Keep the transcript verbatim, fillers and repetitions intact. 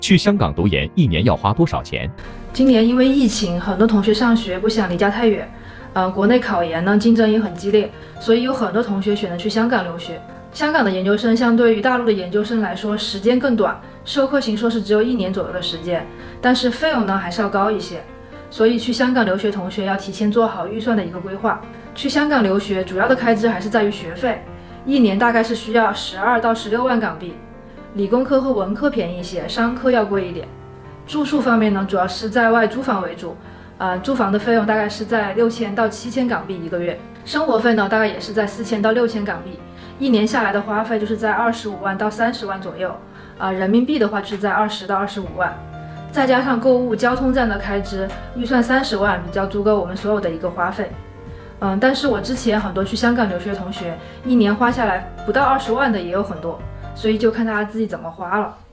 去香港读研一年要花多少钱？ 今年因为疫情，很多同学上学不想离家太远，呃，国内考研呢竞争也很激烈，所以有很多同学选择去香港留学。香港的研究生相对于大陆的研究生来说，时间更短，授课型硕士只有一年左右的时间，但是费用呢还是要高一些。所以去香港留学同学要提前做好预算的一个规划。去香港留学主要的开支还是在于学费，一年大概是需要十二到十六万港币。理工科和文科便宜一些，商科要贵一点。住宿方面呢，主要是在外租房为主，呃，住房的费用大概是在六千到七千港币一个月，生活费呢大概也是在四千到六千港币，一年下来的花费就是在二十五万到三十万左右，啊、呃，人民币的话就是在二十到二十五万，再加上购物、交通站的开支，预算三十万，比较足够我们所有的一个花费。嗯，但是我之前很多去香港留学的同学，一年花下来不到二十万的也有很多，所以就看大家自己怎么花了。